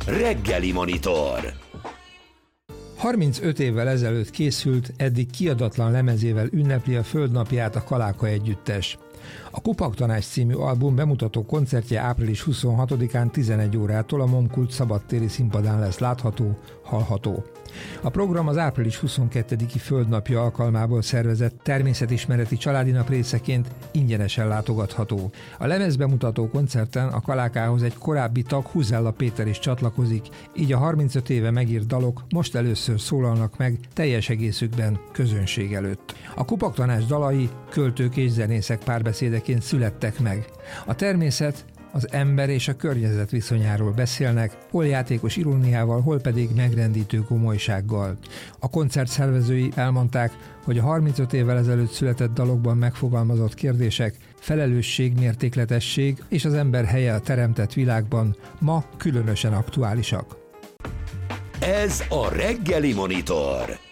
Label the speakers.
Speaker 1: Reggeli Monitor.
Speaker 2: 35 évvel ezelőtt készült, eddig kiadatlan lemezével ünnepli a Földnapját a Kaláka együttes. A Kupaktanács című album bemutató koncertje április 26-án 11 órától a Momkult szabadtéri színpadán lesz látható, hallható. A program az április 22-i Földnapja alkalmából szervezett természetismereti családi nap részeként ingyenesen látogatható. A lemezbemutató koncerten a Kalákához egy korábbi tag, Huzella Péter is csatlakozik, így a 35 éve megírt dalok most először szólalnak meg teljes egészükben közönség előtt. A Kupaktanács dalai költők és zenészek párbeszédeként születtek meg. A természet, az ember és a környezet viszonyáról beszélnek, hol játékos iróniával, hol pedig megrendítő komolysággal. A koncert szervezői elmondták, hogy a 35 évvel ezelőtt született dalokban megfogalmazott kérdések, felelősség, mértékletesség és az ember helye a teremtett világban ma különösen aktuálisak.
Speaker 1: Ez a Reggeli Monitor.